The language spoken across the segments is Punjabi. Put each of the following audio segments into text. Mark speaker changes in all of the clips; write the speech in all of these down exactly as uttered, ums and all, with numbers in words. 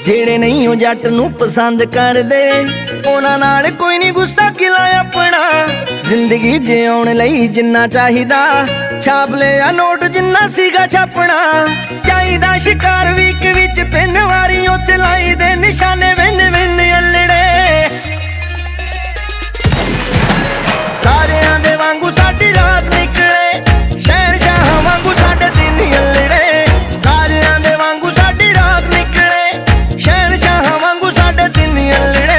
Speaker 1: ਜਿਹੜੇ ਨਹੀਂ ਉਹ ਜੱਟ ਨੂੰ ਪਸੰਦ ਕਰਦੇ ਉਹਨਾਂ ਨਾਲ ਕੋਈ ਨਹੀਂ ਗੁੱਸਾ ਕਿਲਾ ਆਪਣਾ। ਜ਼ਿੰਦਗੀ ਜਿਉਣ ਲਈ ਜਿੰਨਾ ਚਾਹੀਦਾ ਛਾਪ ਲਿਆ ਨੋਟ ਜਿੰਨਾ ਸੀਗਾ ਛਾਪਣਾ। ਚਾਹੀਦਾ ਸ਼ਿਕਾਰ ਵੀਕ ਵਿੱਚ ਤਿੰਨ ਵਾਰੀ ਉੱਥੇ ਲਾਈ ਦੇ ਨਿਸ਼ਾਨੇ ਵਿੰਨ ਵਿੰਨ ਅਲੜੇ। ਤਾਰਿਆਂ ਦੇ ਵਾਂਗੂ ਸਾਡੀ ਰਾਤ ਨਿਕਲੇ ਸ਼ਹਿਨਸ਼ਾਹਾਂ ਵਾਂਗੂ ਸਾਡੇ ਦਿਨ ਅਲੜੇ। ਤਾਰਿਆਂ ਦੇ ਵਾਂਗੂ ਸਾਡੀ ਰਾਤ ਨਿਕਲੇ ਸ਼ਹਿਨਸ਼ਾਹਾਂ ਵਾਂਗੂ ਸਾਡੇ ਦਿਨ ਅਲੜੇ।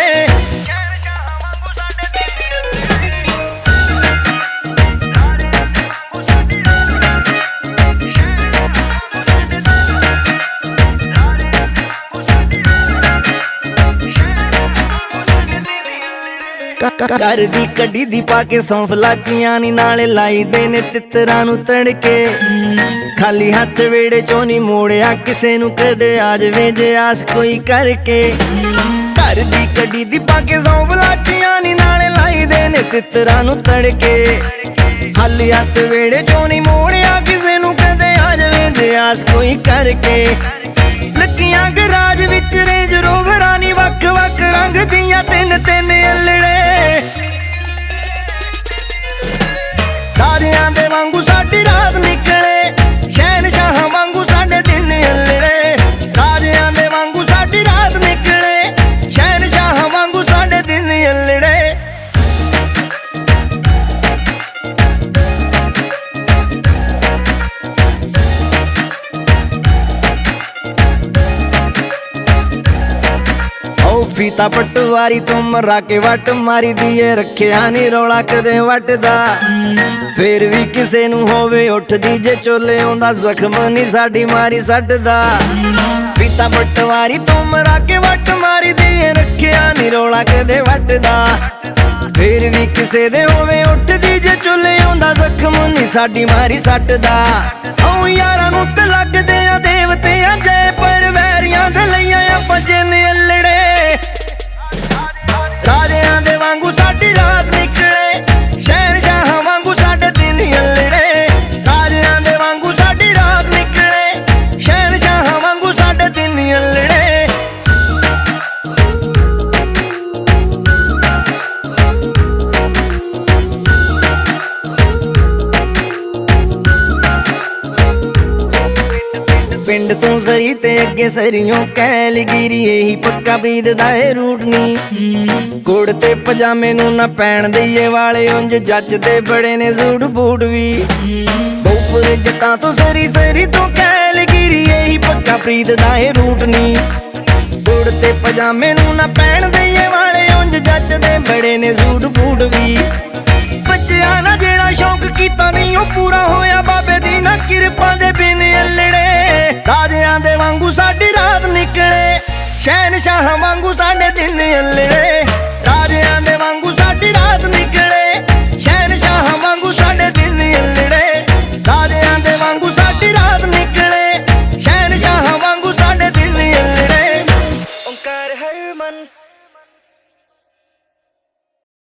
Speaker 1: ਘਰ ਦੀ ਕੱਢੀ ਦੀ ਪਾ ਕੇ ਸੌਂਫ ਲਾਚੀਆਂ ਨੀ ਨਾਲੇ ਲਾਈ ਦੇ ਨੇ ਤਿੱਤਰਾਂ ਨੂੰ ਤੜਕੇ। ਖਾਲੀ ਹੱਥ ਵੇੜੇ ਚੋਂ ਨੀ ਮੋੜਿਆ ਕਿਸੇ ਨੂੰ ਕਦੇ ਆ ਜਾਵੇ ਜੇ ਆਸ ਕੋਈ ਕਰਕੇ। ਘਰ ਦੀ ਕੱਢੀ ਦੀ ਪਾ ਕੇ ਸੌਂਫ ਲਾਚੀਆਂ ਨੀ ਨਾਲੇ ਲਾਈ ਦੇ ਨੇ ਤਿੱਤਰਾਂ ਨੂੰ ਤੜਕੇ। ਖਾਲੀ ਹੱਥ ਵੇੜੇ ਚੋਂ ਨੀ ਮੋੜਿਆ ਕਿਸੇ ਨੂੰ ਕਦੇ ਆ ਜਾਵੇ ਜੇ ਆਸ ਕੋਈ ਕਰਕੇ। ਲੱਗੀਆਂ ਗਰਾਜ ਵਿੱਚ ਰੇਂਜ ਰੋਵਰਾਂ ਨੀ ਵੱਖ ਵੱਖ ਰੰਗ ਦੀਆਂ ਤਿੰਨ ਤਿੰਨ ਅਲੜੇ। ਤਾਰਿਆਂ ਦੇ ਵਾਂਗੂ ਸਾਡੀ ਰਾਤ ਨਿਕਲੇ ਸ਼ਹਿਨਸ਼ਾਹਾਂ ਵਾਂਗੂ ਸਾਡੇ ਦਿਨ ਅਲੜੇ। ਤਾਰਿਆਂ ਦੇ ਵਾਂਗੂ ਸਾਡੀ ਰਾਤ ਨਿਕਲੇ ਸ਼ਹਿਨਸ਼ਾਹਾਂ ਵਾਂਗੂ ਸਾਡੇ ਦਿਨ ਅਲੜੇ। ਫੀਤਾ ਪਟਵਾਰੀ ਤੋਂ ਮਰਾ ਕੇ ਵੱਟ ਮਾਰੀ ਦੀਏ ਰੱਖਿਆ ਨੀ ਰੌਲਾ ਕਦੇ ਵੱਟਦਾ। ਫੇਰ ਵੀ ਕਿਸੇ ਨੂੰ ਹੋਵੇ ਉੱਠਦੀ ਜੇ ਚੋਲੇ ਆਉਂਦਾ ਜ਼ਖਮ ਨੀ ਸਾਡੀ ਮਾਰੀ ਸੱਟਦਾ। ਫੀਤਾ ਪਟਵਾਰੀ ਤੋਂ ਮਰਾ ਕੇ ਵੱਟ ਮਾਰੀ ਦੀਏ ਰੱਖਿਆ ਨੀ ਰੌਲਾ ਕਦੇ ਵੱਟਦਾ। ਫੇਰ ਵੀ ਕਿਸੇ ਦੇ ਹੋਵੇ ਉੱਠਦੀ ਜੇ ਚੋਲੇ ਆਉਂਦਾ ਜ਼ਖਮ ਨੀ ਸਾਡੀ ਮਾਰੀ ਸੱਟਦਾ। ਓ ਯਾਰਾਂ ਨੂੰ ਤੇ ਲੱਗਦੇ ਆ ਦੇਵਤਿਆਂ ਜੈ ਪਰ ਵੈਰੀਆਂ ਦੇ ਲਈਆਂ ਆਪਾਂ ਜਿੰਨ ਅਲੜੇ। ਤਾਰਿਆਂ ਦੇ ਵਾਂਗੂ ਸਾਡੀ ਰਾਤ ਨਿਕਲੇ ਸ਼ਹਿਨਸ਼ਾਹਾਂ ਵਾਂਗੂ ਸਾਡੇ ਦਿਨ ਅਲੜੇ। ਤਾਰਿਆਂ ਦੇ ਵਾਂਗੂ ਸਾਡੀ ਰਾਤ ਨਿਕਲੇ ਸ਼ਹਿਨਸ਼ਾਹਾਂ ਵਾਂਗੂ ਸਾਡੇ ਦਿਨ ਅਲੜੇ। ਪਿੰਡ ਤੋਂ ਜ਼ਰੀ ਤੇ ਅੱਗੇ ਸਰੀਓਂ ਕੈਲਗਿਰੀ ਇਹੀ ਪੱਕਾ ਪ੍ਰੀਤ ਦਾ ਇਹ ਰੂਟ ਨੀ। ਕੋੜ ਤੇ ਪਜਾਮੇ ਨੂੰ ਨਾ ਪੈਣ ਦਈਏ ਵਾਲੇ ਉਂਝ ਜੱਜਦੇ ਬੜੇ ਨੇ ਸੂਟ ਬੂਟ ਵੀ। ਬਹੁਪੁਰ ਜੱਟਾਂ ਤੋਂ ਸਰੀ ਸਰੀ ਤੋਂ ਕੈਲਗਿਰੀ ਇਹੀ ਪੱਕਾ ਪ੍ਰੀਤ ਦਾ ਇਹ ਰੂਟ ਨੀ। ਕੋੜ ਤੇ ਪਜਾਮੇ ਨੂੰ ਨਾ ਪੈਣ ਦਈਏ ਵਾਲੇ ਉਂਝ ਜੱਜਦੇ ਬੜੇ ਨੇ ਸੂਟ ਬੂਟ ਵੀ। ਬੱਚਿਆਂ ਨਾ ਜਿਹੜਾ ਸ਼ੌਂਕ ਕੀਤਾ ਨਹੀਂ ਉਹ ਪੂਰਾ ਹੋਇਆ ਬਾਬੇ ਦੀ ਨਾ ਕਿਰਪਾ ਦੇ ਬਿਨ ਅਲੜੇ। ਤਾਰਿਆਂ ਦੇ ਵਾਂਗੂ ਸਾਡੀ ਰਾਤ ਨਿਕਲੇ ਸ਼ਹਿਨਸ਼ਾਹਾਂ ਵਾਂਗੂ ਸਾਡੇ ਦਿਨ ਅਲੜੇ। ਤਾਰਿਆਂ ਦੇ ਵਾਂਗੂ